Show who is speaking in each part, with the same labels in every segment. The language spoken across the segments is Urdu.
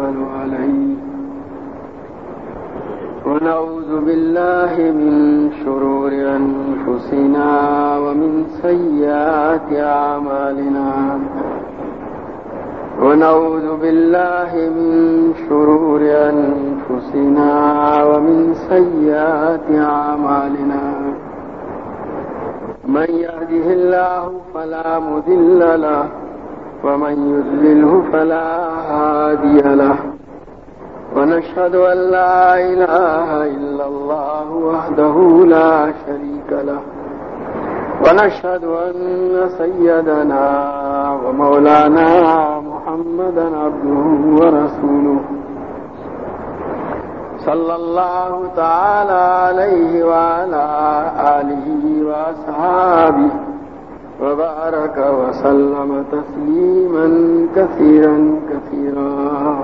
Speaker 1: نتوكل عليه ونعوذ بالله من شرور أنفسنا ومن سيئات أعمالنا ونعوذ بالله من شرور أنفسنا ومن سيئات أعمالنا من يهده الله فلا مضل له ومن يضلله فلا هادي له ونشهد أن لا إله إلا الله وحده لا شريك له ونشهد أن سيدنا ومولانا محمدا عبده ورسوله صلى الله تعالى عليه وعلى آله وأصحابه وبارك وسلم تسليما كثيرا كثيرا.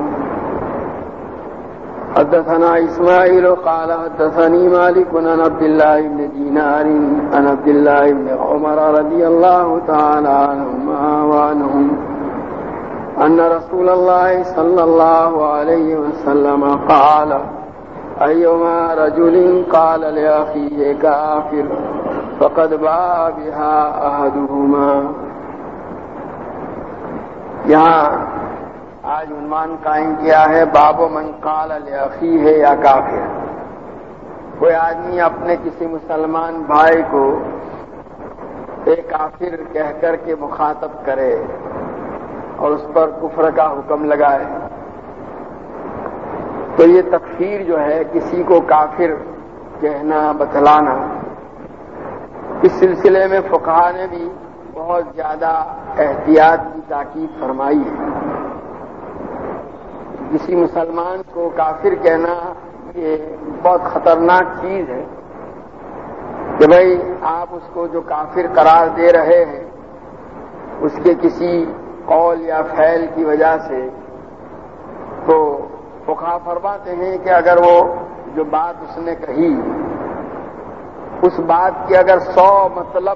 Speaker 1: حدثنا إسماعيل قال حدثني مالك عن عبد الله بن دينار عن عبد الله بن عمر رضي الله تعالى عنهما وعنهم أن رسول الله صلى الله عليه وسلم قال أيما رجل قال لأخيه كافر فقد باء بها أحدهما. یہاں آج عنوان قائم کیا ہے باب من قال لأخیہ یا کافر. کوئی آدمی اپنے کسی مسلمان بھائی کو اے کافر کہہ کر کے مخاطب کرے اور اس پر کفر کا حکم لگائے تو یہ تکفیر جو ہے کسی کو کافر کہنا بتلانا، اس سلسلے میں فقہا نے بھی بہت زیادہ احتیاط کی تاکید فرمائی ہے. کسی مسلمان کو کافر کہنا یہ بہت خطرناک چیز ہے کہ بھائی آپ اس کو جو کافر قرار دے رہے ہیں اس کے کسی قول یا فعل کی وجہ سے، تو فقہا فرماتے ہیں کہ اگر وہ جو بات اس نے کہی اس بات کے اگر 100 مطلب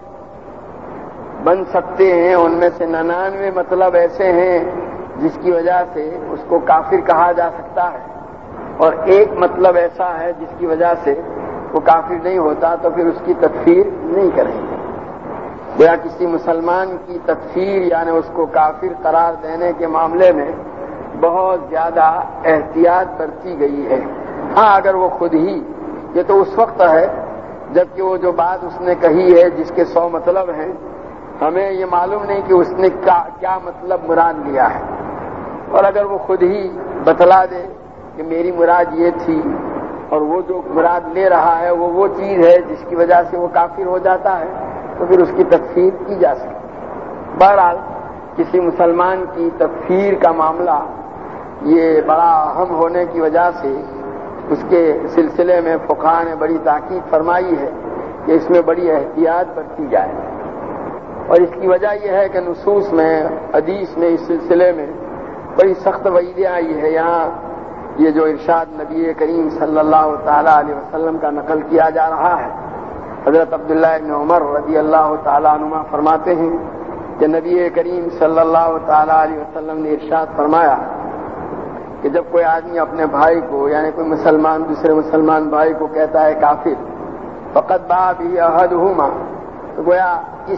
Speaker 1: بن سکتے ہیں، ان میں سے 99 مطلب ایسے ہیں جس کی وجہ سے اس کو کافر کہا جا سکتا ہے اور ایک مطلب ایسا ہے جس کی وجہ سے وہ کافر نہیں ہوتا، تو پھر اس کی تکفیر نہیں کریں گے. یا کسی مسلمان کی تکفیر یعنی اس کو کافر قرار دینے کے معاملے میں بہت زیادہ احتیاط برتی گئی ہے. ہاں اگر وہ خود ہی، یہ تو اس وقت ہے جبکہ وہ جو بات اس نے کہی ہے جس کے 100 مطلب ہیں، ہمیں یہ معلوم نہیں کہ اس نے کیا مطلب مراد لیا ہے. اور اگر وہ خود ہی بتلا دے کہ میری مراد یہ تھی اور وہ جو مراد لے رہا ہے وہ چیز ہے جس کی وجہ سے وہ کافر ہو جاتا ہے، تو پھر اس کی تکفیر کی جا سکتی. بہرحال کسی مسلمان کی تکفیر کا معاملہ یہ بڑا اہم ہونے کی وجہ سے اس کے سلسلے میں فقہا نے بڑی تاکید فرمائی ہے کہ اس میں بڑی احتیاط برتی جائے. اور اس کی وجہ یہ ہے کہ نصوص میں، حدیث میں اس سلسلے میں بڑی سخت وعیدیں آئی ہے. یہاں یہ جو ارشاد نبی کریم صلی اللہ تعالی علیہ وسلم کا نقل کیا جا رہا ہے، حضرت عبداللہ بن عمر رضی اللہ تعالی عنہما فرماتے ہیں کہ نبی کریم صلی اللہ تعالی علیہ وسلم نے ارشاد فرمایا کہ جب کوئی آدمی اپنے بھائی کو یعنی کوئی مسلمان دوسرے مسلمان بھائی کو کہتا ہے کافر، فقط باء به احدهما، تو گویا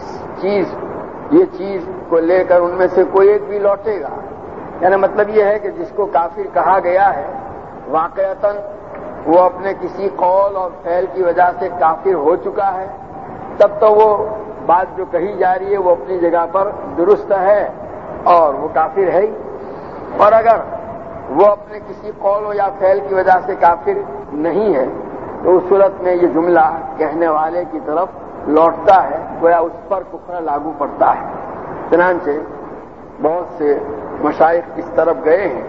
Speaker 1: یہ چیز کو لے کر ان میں سے کوئی ایک بھی لوٹے گا. یعنی مطلب یہ ہے کہ جس کو کافر کہا گیا ہے واقعتاً وہ اپنے کسی قول اور فعل کی وجہ سے کافر ہو چکا ہے، تب تو وہ بات جو کہی جا رہی ہے وہ اپنی جگہ پر درست ہے اور وہ کافر ہے ہی. اور اگر وہ اپنے کسی قول یا فعل کی وجہ سے کافر نہیں ہے تو اس صورت میں یہ جملہ کہنے والے کی طرف لوٹتا ہے، گویا اس پر کفر لاگو پڑتا ہے. چنانچہ بہت سے مشائخ اس طرف گئے ہیں،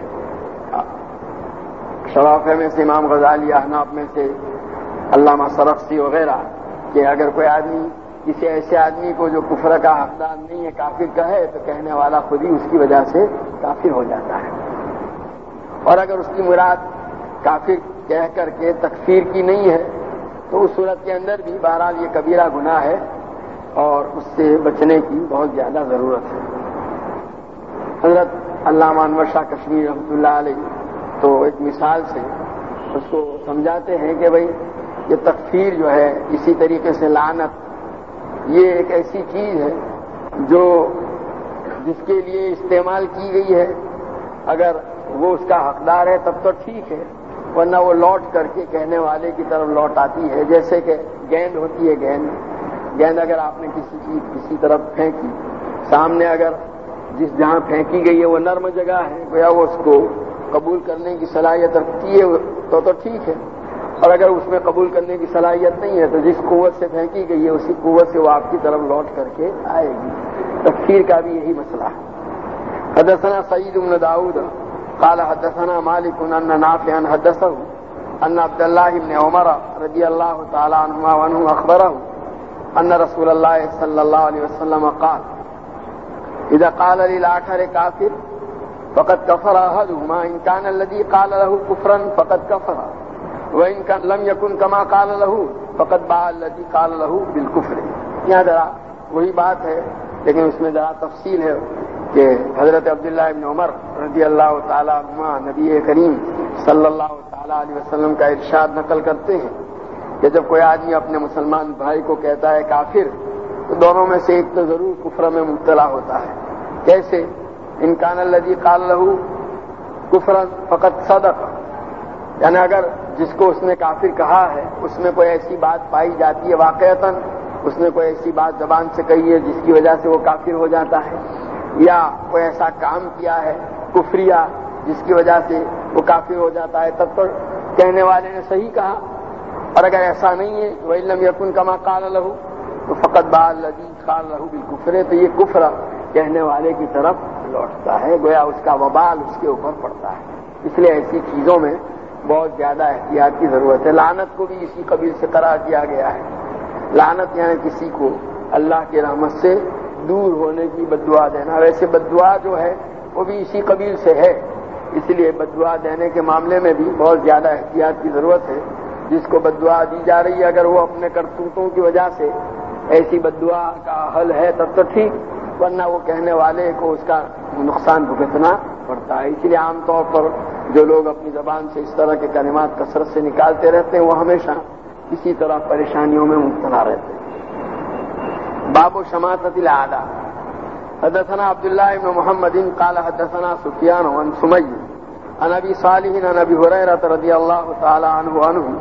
Speaker 1: شرافہ میں سے امام غزالی، احناف میں سے علامہ سرخسی وغیرہ، کہ اگر کوئی آدمی کسی ایسے آدمی کو جو کفر کا حقدار نہیں ہے کافر کہے تو کہنے والا خود ہی اس کی وجہ سے کافر ہو جاتا ہے. اور اگر اس کی مراد کافر کہہ کر کے تکفیر کی نہیں ہے تو اس صورت کے اندر بھی بہرحال یہ کبیرہ گناہ ہے اور اس سے بچنے کی بہت زیادہ ضرورت ہے. حضرت علامہ انور شاہ کشمیری رحمۃ اللہ علیہ تو ایک مثال سے اس کو سمجھاتے ہیں کہ بھئی یہ تکفیر جو ہے، اسی طریقے سے لعنت، یہ ایک ایسی چیز ہے جو جس کے لیے استعمال کی گئی ہے، اگر وہ اس کا حقدار ہے تب تو ٹھیک ہے، ورنہ وہ لوٹ کر کے کہنے والے کی طرف لوٹ آتی ہے. جیسے کہ گیند ہوتی ہے، گیند اگر آپ نے کسی چیز کسی طرف پھینکی، سامنے اگر جہاں پھینکی گئی ہے وہ نرم جگہ ہے، گویا وہ اس کو قبول کرنے کی صلاحیت رکھتی ہے تو ٹھیک ہے، اور اگر اس میں قبول کرنے کی صلاحیت نہیں ہے تو جس قوت سے پھینکی گئی ہے اسی قوت سے وہ آپ کی طرف لوٹ کر کے آئے گی. تکفیر کا بھی یہی مسئلہ ہے. حدثنا سعید بن داؤد قال حدثنا مالک ان نافعا حدثه ان عبد الله بن عمر رضی اللہ تعالی عنہما وعنہ اخبره ان رسول اللہ صلی اللہ علیہ وسلم قال اذا قال للآخر كافر فقد كفر احدهما ان كان الذي قال له كفرا فقد كفر وان كان لم يكن كما قال له فقد باء الذي قال له بالكفر. یہاں ذرا وہی بات ہے لیکن اس میں ذرا تفصیل ہے کہ حضرت عبداللہ ابن عمر رضی اللہ تعالیٰ عنہما نبی کریم صلی اللہ تعالیٰ علیہ وسلم کا ارشاد نقل کرتے ہیں کہ جب کوئی آدمی اپنے مسلمان بھائی کو کہتا ہے کافر تو دونوں میں سے ایک تو ضرور کفر میں مبتلا ہوتا ہے. کیسے؟ ان کان الذی قال له کفرا فقد صدق، یعنی اگر جس کو اس نے کافر کہا ہے اس میں کوئی ایسی بات پائی جاتی ہے واقعتاً اس نے کوئی ایسی بات زبان سے کہی ہے جس کی وجہ سے وہ کافر ہو جاتا ہے، یا کوئی ایسا کام کیا ہے کفریہ جس کی وجہ سے وہ کافر ہو جاتا ہے، تب تو کہنے والے نے صحیح کہا. اور اگر ایسا نہیں ہے وَإِن لَّمْ يَكُن كَمَا قَالَ لَهُ تو فَقَدْ بَاءَ الَّذِي قَالَ لَهُ بِالْكُفْرِ، تو یہ کفر کہنے والے کی طرف لوٹتا ہے، گویا اس کا وبال اس کے اوپر پڑتا ہے. اس لیے ایسی چیزوں میں بہت زیادہ احتیاط کی ضرورت ہے. لعنت کو بھی اسی قبیل سے قرار دیا گیا ہے. لعنت یعنی کسی کو اللہ کی رحمت سے دور ہونے کی بد دعا دینا. ویسے بد دعا جو ہے وہ بھی اسی قبیل سے ہے، اس لیے بد دعا دینے کے معاملے میں بھی بہت زیادہ احتیاط کی ضرورت ہے. جس کو بد دعا دی جا رہی ہے اگر وہ اپنے کرتوتوں کی وجہ سے ایسی بد دعا کا حل ہے تب تو ٹھیک، ورنہ وہ کہنے والے کو اس کا نقصان بھگتنا پڑتا ہے. اس لیے عام طور پر جو لوگ اپنی زبان سے اس طرح کے کلمات کثرت سے نکالتے رہتے ہیں وہ ہمیشہ اسی طرح پریشانیوں میں مبتلا رہتے ہیں. باب شماتۃ الاعداء. حدثنا عبد الله بن محمد قال حدثنا سفيان عن سمي عن ابي صالح عن ابي هريره رضي الله تعالى عنه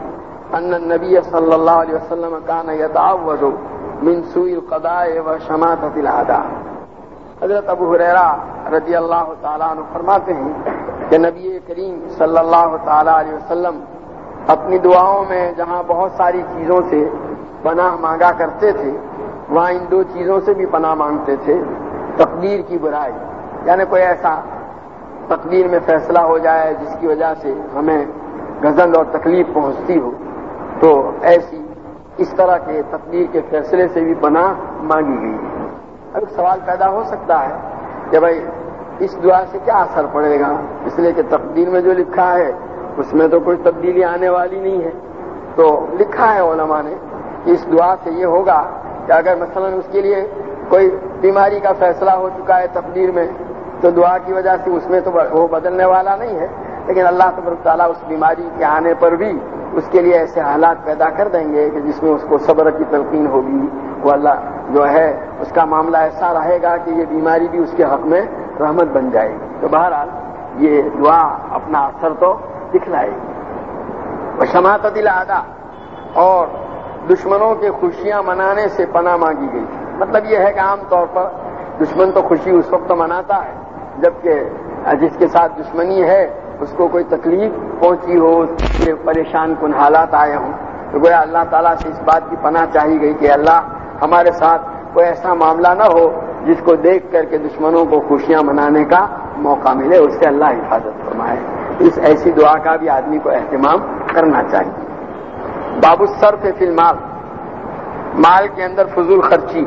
Speaker 1: ان النبي صلى الله عليه وسلم كان يتعوذ من سوء القضاء وشماتۃ الاعداء. حضرت ابو ہریرہ رضی اللہ تعالیٰ عنہ فرماتے ہیں کہ نبی کریم صلی اللہ تعالیٰ علیہ وسلم اپنی دعاؤں میں جہاں بہت ساری چیزوں سے پناہ مانگا کرتے تھے وہاں ان دو چیزوں سے بھی پناہ مانگتے تھے. تقدیر کی برائی، یعنی کوئی ایسا تقدیر میں فیصلہ ہو جائے جس کی وجہ سے ہمیں گزند اور تکلیف پہنچتی ہو، تو ایسی اس طرح کے تقدیر کے فیصلے سے بھی پناہ مانگی گئی ہے. اب سوال پیدا ہو سکتا ہے کہ بھائی اس دعا سے کیا اثر پڑے گا، اس لیے کہ تقدیر میں جو لکھا ہے اس میں تو کوئی تبدیلی آنے والی نہیں ہے. تو لکھا ہے علماء نے کہ اس دعا سے یہ ہوگا کہ اگر مثلا اس کے لیے کوئی بیماری کا فیصلہ ہو چکا ہے تقدیر میں تو دعا کی وجہ سے اس میں تو وہ بدلنے والا نہیں ہے، لیکن اللہ تبارک تعالیٰ اس بیماری کے آنے پر بھی اس کے لیے ایسے حالات پیدا کر دیں گے کہ جس میں اس کو صبر کی تلقین ہوگی. وہ اللہ جو ہے اس کا معاملہ ایسا رہے گا کہ یہ بیماری بھی اس کے حق میں رحمت بن جائے گی. تو بہرحال یہ دعا اپنا اثر تو دکھلائے گی. وشماتۃ الاعداء، اور دشمنوں کے خوشیاں منانے سے پناہ مانگی گئی. مطلب یہ ہے کہ عام طور پر دشمن تو خوشی اس وقت مناتا ہے جبکہ جس کے ساتھ دشمنی ہے اس کو کوئی تکلیف پہنچی ہو، اس سے پریشان کن حالات آئے ہوں، تو گویا اللہ تعالیٰ سے اس بات کی پناہ چاہی گئی کہ اللہ ہمارے ساتھ کوئی ایسا معاملہ نہ ہو جس کو دیکھ کر کے دشمنوں کو خوشیاں منانے کا موقع ملے، اس سے اللہ حفاظت فرمائے. اس ایسی دعا کا بھی آدمی کو اہتمام کرنا چاہیے. باب الصرف فی المال، مال کے اندر فضول خرچی.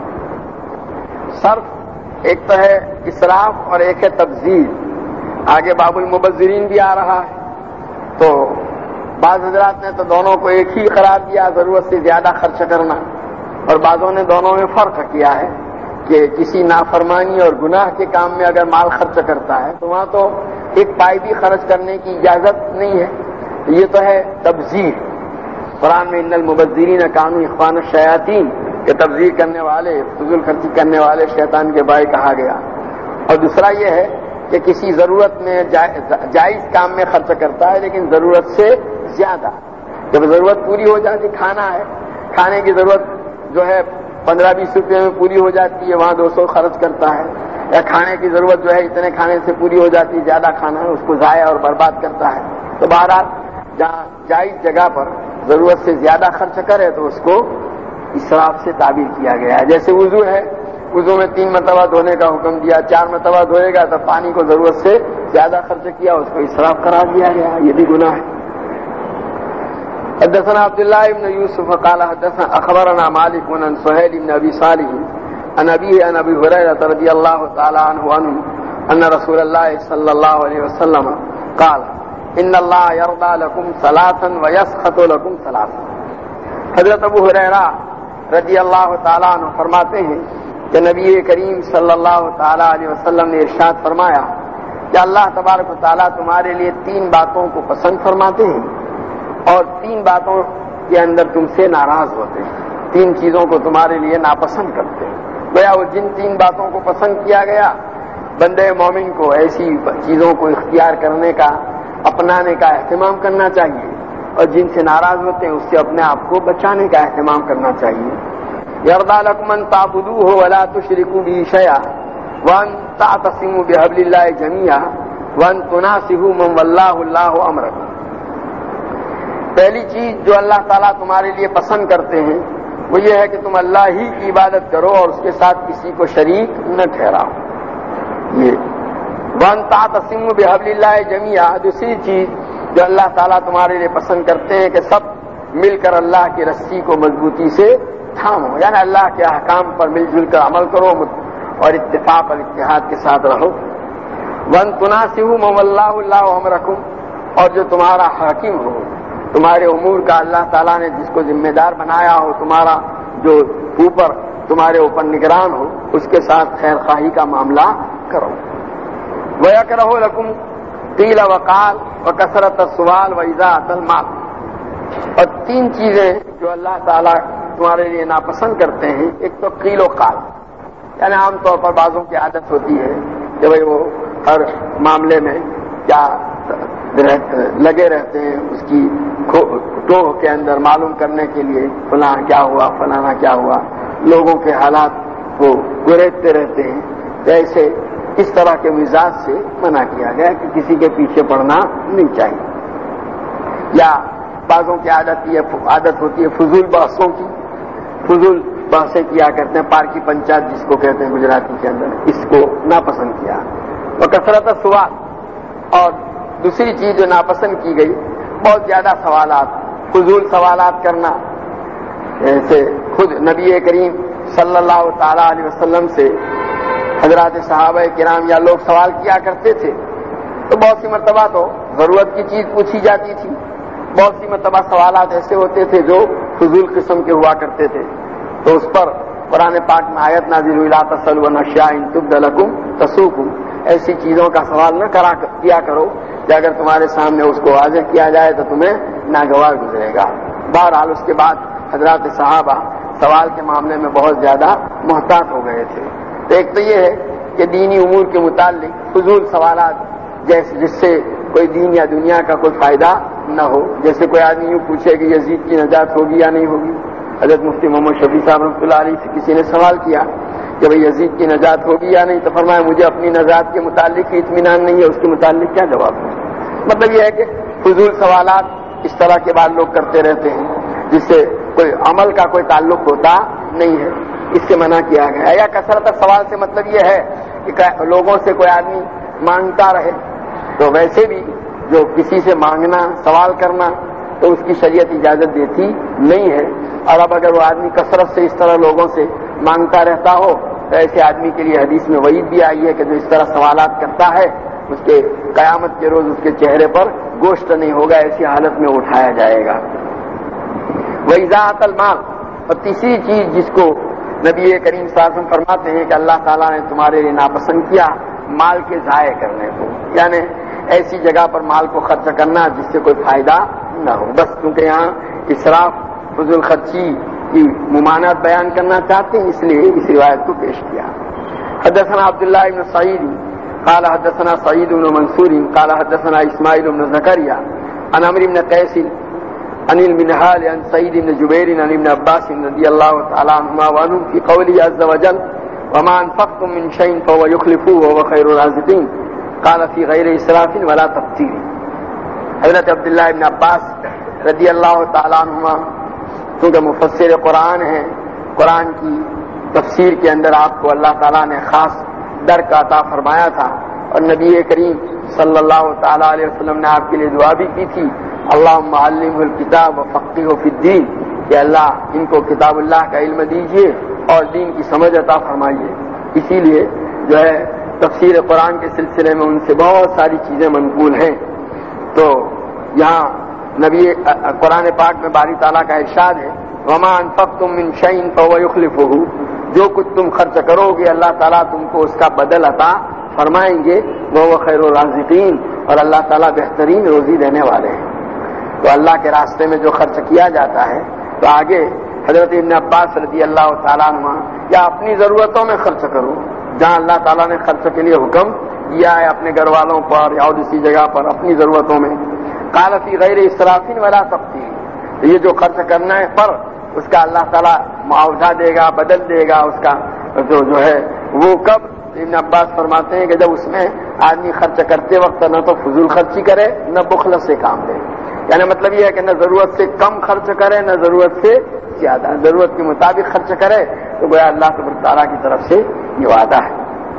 Speaker 1: صرف ایک تو ہے اسراف اور ایک ہے تبذیر. آگے باب المبذرین بھی آ رہا ہے، تو بعض حضرات نے تو دونوں کو ایک ہی قرار دیا، ضرورت سے زیادہ خرچ کرنا، اور بعضوں نے دونوں میں فرق کیا ہے کہ کسی نافرمانی اور گناہ کے کام میں اگر مال خرچ کرتا ہے تو وہاں تو ایک پائی بھی خرچ کرنے کی اجازت نہیں ہے. یہ تو ہے تبذیر. قرآن میں ان المبذرین کانوا اخوان الشیاطین کہ تبذیر کرنے والے، فضول خرچی کرنے والے شیطان کے بھائی کہا گیا. اور دوسرا یہ ہے کہ کسی ضرورت میں جائز کام میں خرچ کرتا ہے لیکن ضرورت سے زیادہ. جب ضرورت پوری ہو جاتی، کھانا ہے، کھانے کی ضرورت جو ہے 15-20 روپے میں پوری ہو جاتی ہے، وہاں 200 خرچ کرتا ہے. یا کھانے کی ضرورت جو ہے اتنے کھانے سے پوری ہو جاتی ہے، زیادہ کھانا ہے، اس کو ضائع اور برباد کرتا ہے. تو بہرحال جہاں جائز جگہ پر ضرورت سے زیادہ خرچ کرے تو اس کو اسراف سے تعبیر کیا گیا ہے. جیسے وضو ہے، وضو میں 3 مرتبہ دھونے کا حکم دیا، 4 مرتبہ دھوئے گا تو پانی کو ضرورت سے زیادہ خرچ کیا، اس کو اسراف قرار دیا گیا. یہ بھی گناہ ہے. حدثنا عبد الله بن يوسف قال حدثنا اخبرنا مالك عن سهيل بن ابي صالح عن ابي هريره رضي الله تعالى عنه ان رسول الله صلى الله عليه وسلم قال ان الله يرضى لكم ثلاثا ويسخط لكم ثلاثا. حضرت ابو ہریرہ رضی اللہ تعالیٰ عنہ فرماتے ہیں کہ نبی کریم صلی اللہ تعالیٰ علیہ وسلم نے ارشاد فرمایا کہ اللہ تبارک و تعالیٰ تمہارے لیے 3 باتوں کو پسند فرماتے ہیں اور 3 باتوں کے اندر تم سے ناراض ہوتے ہیں. 3 چیزوں کو تمہارے لیے ناپسند کرتے ہیں. گویا وہ جن 3 باتوں کو پسند کیا گیا، بندے مومن کو ایسی چیزوں کو اختیار کرنے کا، اپنانے کا اہتمام کرنا چاہیے، اور جن سے ناراض ہوتے ہیں اس سے اپنے آپ کو بچانے کا اہتمام کرنا چاہیے. یرضی لکم ان تعبدوہ ولا تشرکوا بہ شیئا وان تعتصموا بحبل اللہ جمیعا وان تناصحوا من واللہ اللہ امرکم. پہلی چیز جو اللہ تعالیٰ تمہارے لیے پسند کرتے ہیں وہ یہ ہے کہ تم اللہ ہی کی عبادت کرو اور اس کے ساتھ کسی کو شریک نہ ٹھہراؤ. یہ وان تعتصموا بحبل اللہ جمیعا. دوسری چیز جو اللہ تعالیٰ تمہارے لیے پسند کرتے ہیں کہ سب مل کر اللہ کی رسی کو مضبوطی سے تھامو، یعنی اللہ کے احکام پر مل جل کر عمل کرو اور اتفاق اور اتحاد کے ساتھ رہو. وان تناصحوا من واللہ اللہ امرکم. اور جو تمہارا حاکم ہو، تمہارے امور کا اللہ تعالیٰ نے جس کو ذمہ دار بنایا ہو، تمہارا جو تمہارے اوپر نگران ہو، اس کے ساتھ خیر خواہی کا معاملہ کرو. وَيَكْرَهُ لَكُمْ قِيلَ وَقَالَ وَكَثْرَةَ السُّؤَالِ وَإِضَاعَةَ الْمَالِ. اور 3 چیزیں جو اللہ تعالیٰ تمہارے لیے ناپسند کرتے ہیں، ایک تو قیل و قال، یعنی عام طور پر بعضوں کی عادت ہوتی ہے کہ بھئی وہ ہر معاملے میں کیا لگے رہتے ہیں، اس کی ٹوہ کے اندر معلوم کرنے کے لیے فلاں کیا ہوا، فلانا کیا ہوا، لوگوں کے حالات کو گریزتے رہتے ہیں. ایسے اس طرح کے مزاج سے منع کیا گیا کہ کسی کے پیچھے پڑنا نہیں چاہیے. یا بعضوں کی عادت ہوتی ہے فضول بحثوں کی، فضول بحثیں کیا کرتے ہیں، پارکی پنچایت جس کو کہتے ہیں گجراتی کے اندر، اس کو ناپسند کیا. اور کثرت سوال. اور دوسری چیز جو ناپسند کی گئی، بہت زیادہ سوالات، فضول سوالات کرنا. جیسے خود نبی کریم صلی اللہ تعالیٰ علیہ وسلم سے حضرات صحابہ کرام یا لوگ سوال کیا کرتے تھے تو بہت سی مرتبہ تو ضرورت کی چیز پوچھی جاتی تھی، بہت سی مرتبہ سوالات ایسے ہوتے تھے جو فضول قسم کے ہوا کرتے تھے. تو اس پر قرآن پاک میں آیت نازل ہوئی لا تسألوا عن اشیاء ان تبد لکم تسؤکم. ایسی چیزوں کا سوال نہ کیا کرو کہ اگر تمہارے سامنے اس کو واضح کیا جائے تو تمہیں ناگوار گزرے گا. بہرحال اس کے بعد حضرات صحابہ سوال کے معاملے میں بہت زیادہ محتاط ہو گئے تھے. تو ایک تو یہ ہے کہ دینی امور کے متعلق فضول سوالات جس سے کوئی دین یا دنیا کا کوئی فائدہ نہ ہو. جیسے کوئی آدمی یوں پوچھے کہ یزید کی نجات ہوگی یا نہیں ہوگی. حضرت مفتی محمد شفیع صاحب رحمۃ اللہ علیہ سے کسی نے سوال کیا کہ بھئی یزید کی نجات ہوگی یا نہیں، تو فرمایا مجھے اپنی نجات کے متعلق اطمینان نہیں ہے، اس کے متعلق کیا جواب دوں. مطلب یہ ہے کہ فضول سوالات اس طرح کے بعد لوگ کرتے رہتے ہیں جس سے کوئی عمل کا کوئی تعلق ہوتا نہیں ہے، اس سے منع کیا گیا. یا کثرت سوال سے مطلب یہ ہے کہ لوگوں سے کوئی آدمی مانگتا رہے، تو ویسے بھی جو کسی سے مانگنا، سوال کرنا، تو اس کی شریعت اجازت دیتی نہیں ہے. اور اب اگر وہ آدمی کثرت سے اس طرح لوگوں سے مانگتا رہتا ہو تو ایسے آدمی کے لیے حدیث میں وعید بھی آئی ہے کہ جو اس طرح سوالات کرتا ہے اس کے قیامت کے روز اس کے چہرے پر گوشت نہیں ہوگا، ایسی حالت میں اٹھایا جائے گا. وَإِضَاعَةَ الْمَالِ. اور تیسری چیز جس کو نبی کریم صلی اللہ علیہ وسلم فرماتے ہیں کہ اللہ تعالیٰ نے تمہارے لیے ناپسند کیا، مال کے ضائع کرنے کو. یعنی ایسی جگہ پر مال کو خرچ کرنا جس سے کوئی فائدہ نہ ہو. بس کیونکہ یہاں اسراف فضول خرچی کی ممانعت بیان کرنا چاہتے ہیں اس لیے اس روایت کو پیش کیا. حدثنا عبداللہ بن سعید قال حدثنا سعید بن منصور قال حدثنا اسماعیل بن زکریا عن عمرو بن قیس عن المنهال عن سعید بن جبیر عن ابن عباس رضی اللہ تعالی عنہما وعنهم في قوله عز وجل وما انفقتم من شيء فهو يخلفه وهو خير الرازقين قال في غیر اسراف ولا تبذیر. حضرت عبداللہ بن عباس رضی اللہ تعالی عنہما کیونکہ مفسر قرآن ہیں، قرآن کی تفسیر کے اندر آپ کو اللہ تعالیٰ نے خاص در کا عطا فرمایا تھا، اور نبی کریم صلی اللہ تعالیٰ علیہ وسلم نے آپ کے لیے دعا بھی کی تھی اللہم علمہ الکتاب وفقہہ فی الدین، کہ اللہ ان کو کتاب اللہ کا علم دیجیے اور دین کی سمجھ عطا فرمائیے. اسی لیے جو ہے تفسیر قرآن کے سلسلے میں ان سے بہت ساری چیزیں منقول ہیں. تو یہاں نبی قرآن پاک میں باری تعالیٰ کا ارشاد ہے وما انفقتم من شیء فهو یخلفہ، جو کچھ تم خرچ کرو گے اللہ تعالیٰ تم کو اس کا بدل عطا فرمائیں گے، وہ خیر الرازقین، اور اللہ تعالیٰ بہترین روزی دینے والے ہیں. تو اللہ کے راستے میں جو خرچ کیا جاتا ہے تو آگے حضرت ابن عباس رضی اللہ تعالیٰ عنہ یا اپنی ضرورتوں میں خرچ کرو، جہاں اللہ تعالیٰ نے خرچ کے لیے حکم دیا ہے اپنے گھر والوں پر یا اسی جگہ پر اپنی ضرورتوں میں. قال فی غیر اسراف ولا تبذیر، تو یہ جو خرچ کرنا ہے پر اس کا اللہ تعالیٰ معاوضہ دے گا، بدل دے گا اس کا جو ہے وہ کب. ابن عباس فرماتے ہیں کہ جب اس میں آدمی خرچ کرتے وقت نہ تو فضول خرچی کرے نہ بخل سے کام لے، یعنی مطلب یہ ہے کہ نہ ضرورت سے کم خرچ کرے نہ ضرورت سے زیادہ، ضرورت کے مطابق خرچ کرے تو گویا اللہ تبارک تعالیٰ کی طرف سے یہ وعدہ ہے.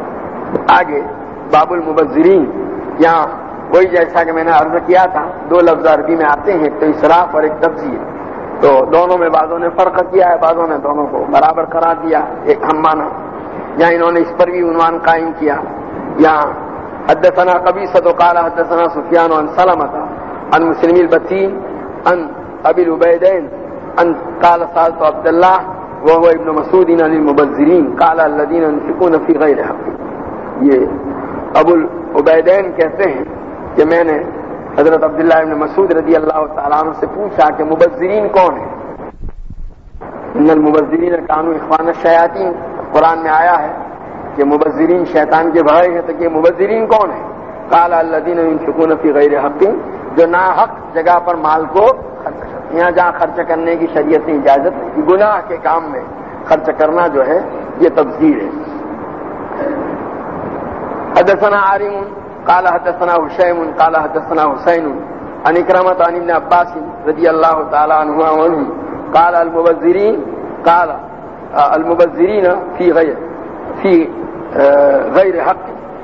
Speaker 1: آگے باب المبذرین، یہاں وہی جیسا کہ میں نے عرض کیا تھا دو لفظ عربی میں آتے ہیں، ایک تو اسراف اور ایک تبذیر. تو دونوں میں بعضوں نے فرق کیا ہے، بعضوں نے دونوں کو برابر قرار دیا ایک ہم معنی. یہاں انہوں نے اس پر بھی عنوان قائم کیا. یہاں حدثنا قبیصۃ قال حدثنا سفیان عن سلمۃ عن مسلم البتین عن ابی العبیدین ان قال سألت عبد الله وهو ابن مسعود عن المبذرین قال الذين ينفقون في غیر حق. یہ ابو العبیدین کہتے ہیں کہ میں نے حضرت عبداللہ ابن مسعود رضی اللہ تعالیٰ عنہ سے پوچھا کہ مبذرین کون ہیں؟ ان المبذرین کانوا اخوان الشیاطین، قرآن میں آیا ہے کہ مبذرین شیطان کے بھائی ہیں، تو کہ مبذرین کون ہیں؟ قال الذین ينفقون فی غیر حق، جو ناحق جگہ پر مال کو خرچ کرتے ہیں. یہاں جہاں خرچ کرنے کی شریعت نے اجازت ہے، گناہ کے کام میں خرچ کرنا جو ہے یہ تبذیر ہے. حدثنا عارم قال حدثنا هشيم قال حدثنا حسين عن اكرمة عن ابن عباس رضي الله تعالى عنهما وعنه قال المبذرين في غير حق.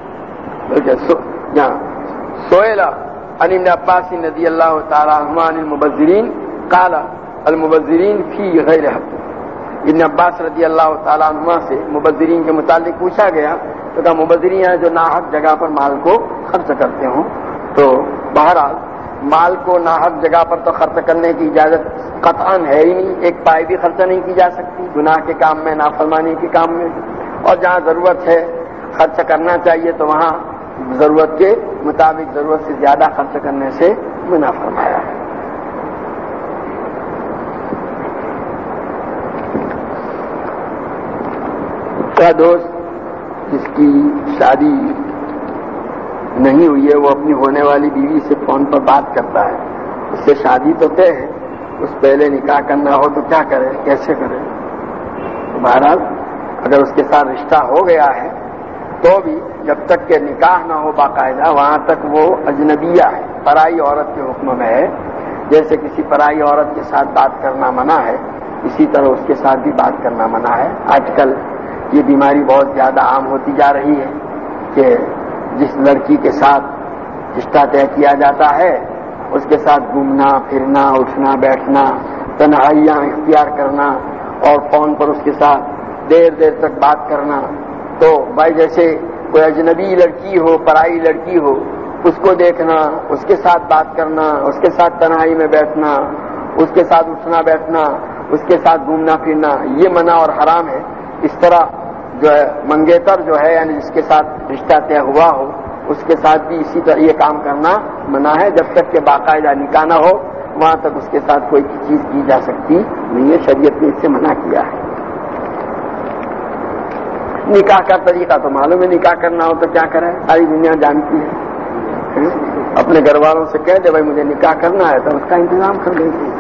Speaker 1: سئل عن ابن عباس رضي الله تعالى عنهما عن المبذرين قال المبذرين في غير حق. ابن عباس رضی اللہ تعالیٰ عنہما سے مبذرین کے متعلق پوچھا گیا تو کہا مبذرین ہیں جو ناحق جگہ پر مال کو خرچ کرتے ہوں. تو بہرحال مال کو ناحق جگہ پر تو خرچ کرنے کی اجازت قطعاً ہے ہی نہیں، ایک پائے بھی خرچہ نہیں کی جا سکتی گناہ کے کام میں، نافرمانی کے کام میں. اور جہاں ضرورت ہے خرچ کرنا چاہیے تو وہاں ضرورت کے مطابق ضرورت سے زیادہ خرچ کرنے سے منع فرمایا ہے. دوست جس کی شادی نہیں ہوئی ہے وہ اپنی ہونے والی بیوی سے فون پر بات کرتا ہے، اس سے شادی تو طے ہے، اس پہلے نکاح کرنا ہو تو کیا کرے، کیسے کرے؟ بہرحال اگر اس کے ساتھ رشتہ ہو گیا ہے تو بھی جب تک کہ نکاح نہ ہو باقاعدہ وہاں تک وہ اجنبیہ ہے، پرائی عورت کے حکم میں ہے. جیسے کسی پرائی عورت کے ساتھ بات کرنا منع ہے اسی طرح اس کے ساتھ بھی بات کرنا منع ہے. آج کل یہ بیماری بہت زیادہ عام ہوتی جا رہی ہے کہ جس لڑکی کے ساتھ رشتہ طے کیا جاتا ہے اس کے ساتھ گھومنا پھرنا اٹھنا بیٹھنا تنہائیاں اختیار کرنا اور فون پر اس کے ساتھ دیر دیر تک بات کرنا. تو بھائی جیسے کوئی اجنبی لڑکی ہو، پرائی لڑکی ہو، اس کو دیکھنا، اس کے ساتھ بات کرنا، اس کے ساتھ تنہائی میں بیٹھنا، اس کے ساتھ اٹھنا بیٹھنا، اس کے ساتھ گھومنا پھرنا یہ منع اور حرام ہے. اس طرح جو ہے منگیتر جو ہے یعنی جس کے ساتھ رشتہ طے ہوا ہو اس کے ساتھ بھی اسی طرح یہ کام کرنا منع ہے. جب تک کہ باقاعدہ نکاح نہ ہو وہاں تک اس کے ساتھ کوئی چیز کی جا سکتی نہیں ہے. شریعت نے اس سے منع کیا ہے. نکاح کا طریقہ تو معلوم ہے. نکاح کرنا ہو تو کیا کرے, ساری دنیا جانتی ہے. اپنے گھر والوں سے کہہ دے بھائی مجھے نکاح کرنا ہے تو اس کا انتظام کر دیں گے.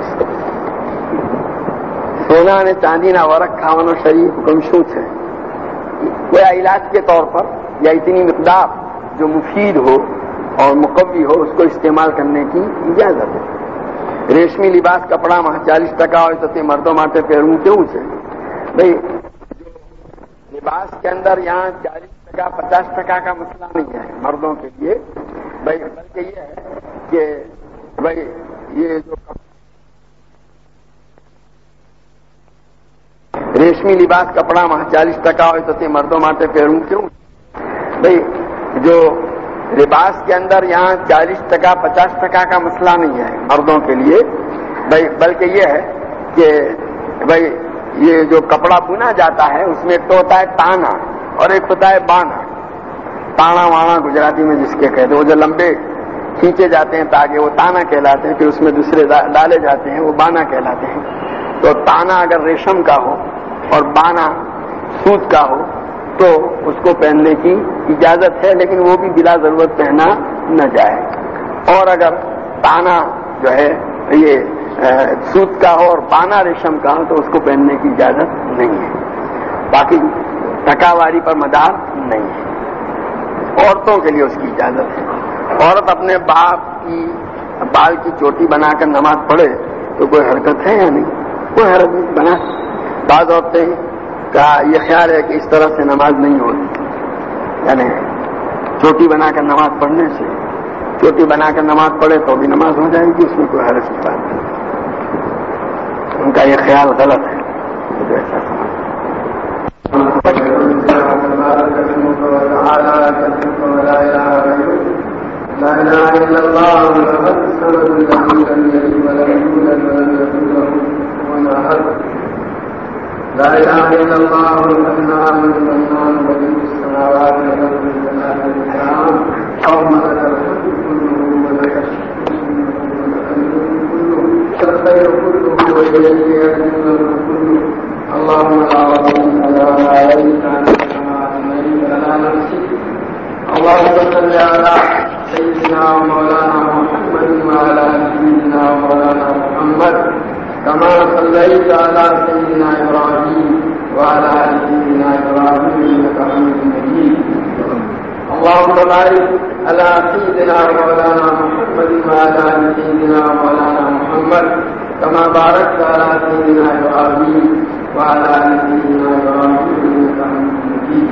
Speaker 1: سونا نے چاندی نہ ورق کھاونو شریف حکم شوچ ہے. کوئی علاج کے طور پر یا اتنی مقدار جو مفید ہو اور مقوی ہو اس کو استعمال کرنے کی اجازت ہے. ریشمی لباس کپڑا میں 40% ہوئے تو مردوں ماتے پیروں کیوں سے بھائی لباس کے اندر یہاں 40% 50% کا مسئلہ نہیں ہے مردوں کے لیے بھائی, بلکہ یہ ہے کہ بھائی یہ جو ریشمی لباس کپڑا میں 40% ہوئے تو مردوں ماتے پیروں کیوں بھائی جو لباس کے اندر یہاں 40% 50% کا مسئلہ نہیں ہے مردوں کے لیے بھائی, بلکہ یہ ہے کہ بھائی یہ جو کپڑا بنا جاتا ہے اس میں ایک تو ہوتا ہے تانا اور ایک ہوتا ہے بانا. تانا وانا گجراتی میں جس کے کہتے ہیں وہ جو لمبے کھینچے جاتے ہیں تاکہ وہ تانا کہلاتے ہیں, پھر اس میں دوسرے ڈالے جاتے ہیں وہ بانا کہلاتے ہیں. تو تانا اگر ریشم کا ہو اور بانا سوت کا ہو تو اس کو پہننے کی اجازت ہے, لیکن وہ بھی بلا ضرورت پہنا نہ جائے. اور اگر تانا جو ہے یہ سوت کا ہو اور بانا ریشم کا ہو تو اس کو پہننے کی اجازت نہیں ہے. باقی ٹکاواری پر مدار نہیں ہے. عورتوں کے لیے اس کی اجازت ہے. عورت اپنے باپ کی بال کی چوٹی بنا کر نماز پڑھے تو کوئی حرکت ہے یا نہیں؟ کوئی حرکت نہیں بنا. بعض عورتیں کا یہ خیال ہے کہ اس طرح سے نماز نہیں ہوتی, یعنی چوٹی بنا کر نماز پڑھنے سے چوٹی بنا کر نماز پڑھے تو بھی نماز ہو جائے گی, اس میں کوئی حرج کی بات نہیں. ان کا یہ خیال غلط ہے. مجھے ایسا
Speaker 2: لا إله إلا الله الحنان المنان بديع السماوات والأرض الجلال والإكرام اللهم لك الحمد كله ولك الخير كله وإليك يرجع الأمر كله. اللهم لا رضي على ما عليك عنك كما أثنيت على نفسك. اللهم صل على سيدنا ومولانا محمد وعلى آل سيدنا ومولانا محمد كما صليت على سيدنا إبراهيم وعلى آل سيدنا إبراهيم إنك حميد مجيد. اللهم بارك على سيدنا ومولانا محمد وعلى آل سيدنا ومولانا محمد كما باركت على سيدنا إبراهيم وعلى آل سيدنا إبراهيم إنك حميد مجيد.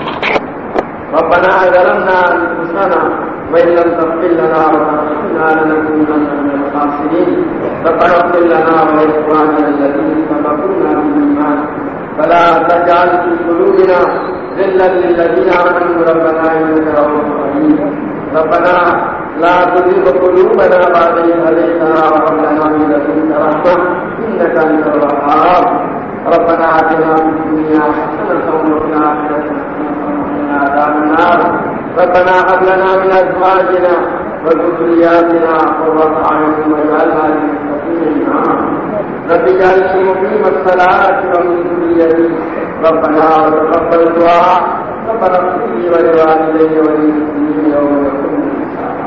Speaker 2: ربنا ظلمنا أنفسنا وإن لم تغفر لنا وترحمنا لنكونن من الخاسرين. ربنا اغفر لنا ولإخواننا الذين سبقونا بالإيمان فلا تجعل في قلوبنا غلا للذين آمنوا ربنا إنك رؤوف رحيم. ربنا لا تزغ قلوبنا بعد إذ هديتنا وهب لنا من لدنك رحمة إنك أنت الوهاب. ربنا آتنا في الدنيا حسنة وفي الآخرة حسنة وقنا عذاب النار. ربنا هب لنا من أزواجنا وذرياتنا قرة أعين واجعلنا للمتقين إماما. رب اجعلني مقيم الصلاة ومن ذريتي ربنا وتقبل دعاء. ربنا اغفر لي ولوالدي وللمسلمين يوم يقوم الحساب.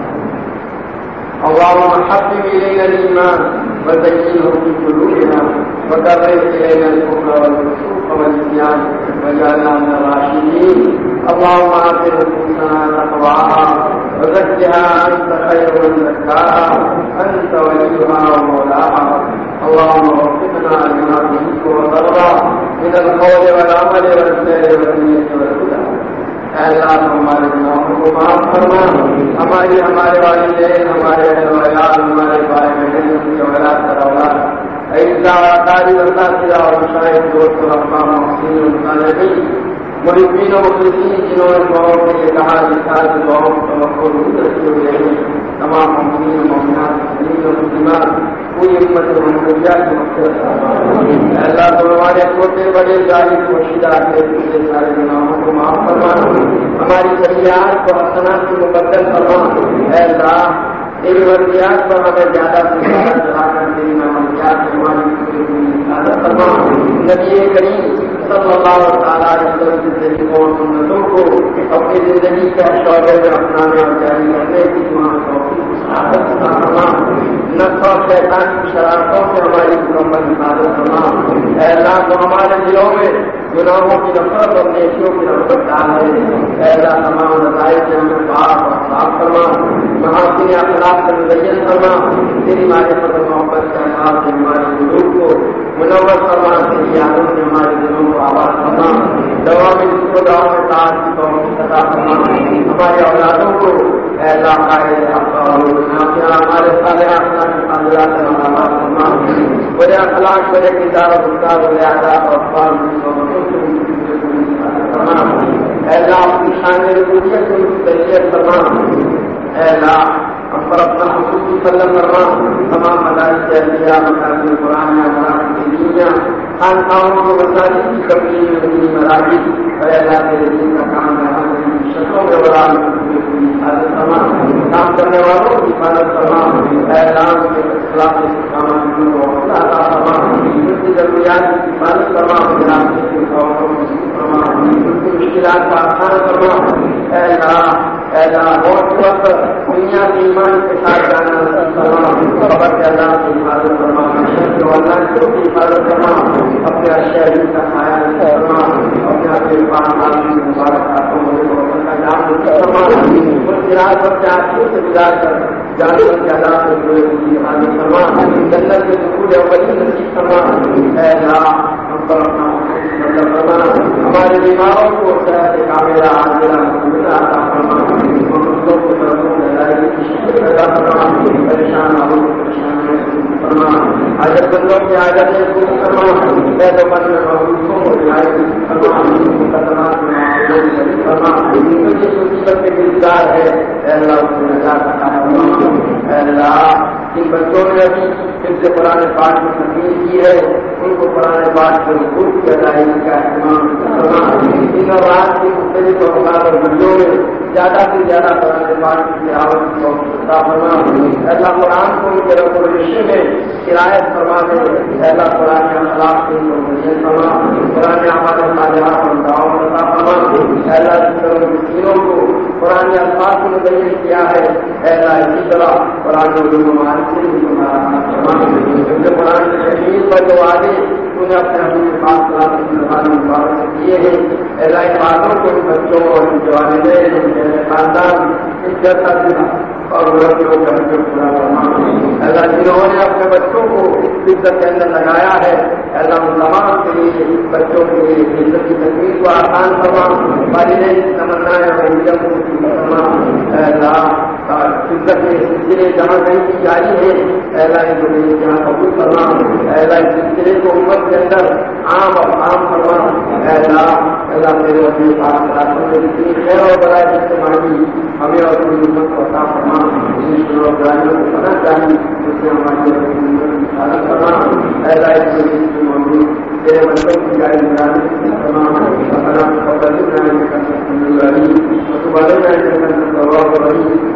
Speaker 2: اللهم حبب إلينا الإيمان وزينه في قلوبنا وكره إلينا الكفر والفسوق والعصيان واجعلنا من الراشدين. اللهم آت نفوسنا تقواها وزكها أنت خير من زكاها أنت وليها ومولاها. اللهم وفقنا لما تحب وترضى من القول والعمل والسير والنية والهدى. اے اللہ ہمارے گناہوں کو معاف فرما. ہمارے والدین ہمارے اہل و عیال ہمارے بھائی بہن کی اولاد پر اولاد قاری اساتذہ اور مشاہد دوست رحماء محسنین الصالحین مربین و مخلصین جنہوں نے دعاؤں کے لیے کہا لکھا دعاؤں کو توقع رکھتے ہوئے تمام مومنین و مومنات مسلمین و مسلمات پوری امت محمدیہ کی مغفرت فرما۔ اللہ تو ہمارے چھوٹے بڑے ظاہر پوشیدہ کے سارے گناہوں کو معاف فرما، ہماری سیاحت کو حسنات سے مبدل فرما۔ اے اللہ تیری مرضیات پر ہمیں زیادہ سے زیادہ چلا کر تیری معمولیات سے ہماری حفاظت فرما۔ نبی کریم صلی اللہ تعالیٰ علیہ وسلم کے طریقوں اور سنتوں کو اپنی زندگی کے شعبے میں اپنانے اور جاری کرنے کی عادت فرما۔ نفس اور شیطان کی شرارتوں سے ہماری مکمل حفاظت فرما۔ اے اللہ تو ہمارے دلوں میں گناہوں کی نفرت اور نیکیوں کی نفرت ڈال ہے۔ اے اللہ تمام نتائج سے ہمیں پاک اور صاف فرما، محاسن اخلاق سے مزین فرما، تیری معرفت و محبت کے احساس سے ہمارے قلوب کو منور فرما، تیری یادوں سے ہمارے دلوں کو آباد فرما، دعا میں جس کو دعا میں تاج کی توفیق عطا فرما، ہمارے اولادوں کو اے اللہ قائد حق اور نافع ہمارے صالح اخلاق کے حاضرات سے آباد فرما، برے اخلاق برے کردار اور گفتار و عادات اور افعال کی صحبتوں سے فرما۔ اے اللہ اپنی شان ربوبیت سے تربیت فرما۔ اے اللہ ہم پر اپنا خصوصی فضل فرما، تمام مدارس انبیاء مکاتب قرآن دنیا خانقاہوں کو مساجد کی کمی میں اپنی مراکز اے اللہ تیرے دین کا کام رہا شخصوں میں ورال حفاظت فرما، کام کرنے والوں کی حفاظت فرما۔ اے اللہ کے اخلاق استقامت کو حوصلہ عطا فرما، ان کی ضروریات کی حفاظت فرما، مشکلات کا آسان فرما۔ اے اللہ بہت وقت دنیا کے ایمان کے ساتھ جانا فرما، خبر کے اللہ کی حفاظت فرما، اللہ کی حفاظت فرما، اپنے شہری کا خیال فرما، اپنے اپنے خاندان کی مبارک ہاتھوں میں فرما، سے گزار کر جانور کے اللہ سے جڑے ہوئے حاضر فرما، جنت کے دخول اولی نصیب فرما۔ اے اللہ ہم پر اپنا فرما، ہمارے بیماروں کو صحت کاملہ عاجلہ مقبولہ عطا فرما، پریشان آؤں پریشان فرما، حاجت بندوں کی حاجت پوری فرما، قید و بند میں محبوبوں کو رعایت فرما، مقدمات میں فرما، جس مصیبت کے گرفتار ہے اے اللہ اس کو نجات عطا فرما۔ اے اللہ جن بچوں نے ابھی حفظ قرآن پاک کی تکمیل کی ہے ان کو قرآن پاک کے حقوق کی ادائیگی کا اہتمام فرما، دن اور رات کی مختلف اوقات اور گھنٹوں میں زیادہ سے زیادہ قرآن پاک کی تلاوت کی عطا فرما۔ اللہ قرآن کو ان کے رب و رشتے میں قرایت فرما دے، اللہ قرآن اخلاق سے ان کو مزید فرما، قرآن ہمارے صالحات اور دعاؤں عطا فرما۔ اللہ جس طرح مسکینوں کو قرآن الفاظ کو مبین کیا ہے اللہ اسی طرح قرآن علوم ممالک سے بھی ہمارا فرما، کیونکہ قرآن کے شہید پر جو وعدے تو نے اپنے حبیب پاک صلی اللہ علیہ وسلم مبارک سے کیے ہیں اللہ ان باتوں کو ان بچوں اور ان کے والدین ان کے خاندان ان کے ساتھ اور لڑکیوں کا پورا فرما۔ اللہ جنہوں نے اپنے بچوں کو عزت کے اندر لگایا ہے اللہ ان تمام کے لیے بچوں کے لیے عزت کی تکمیل کو آسان فرما، والدین کی تمنائیں اور انجم کو فرما۔ اللہ عزت کے سلسلے جہاں کہیں کی جاری ہے اللہ ان کو یہاں قبول فرما، اللہ اس سلسلے کو امت کے اندر عام اور عام فرما۔ اللہ میرے اپنے پاس جتنی خیر اور برائے جس سے مانگی ہمیں اور پوری امت کو عطا فرما، کو پتہ چاہیے اس سے ہماری حفاظت فرما۔ اللہ اس کے موجود تیرے بچوں کی جاری نگرانی تمام اپنا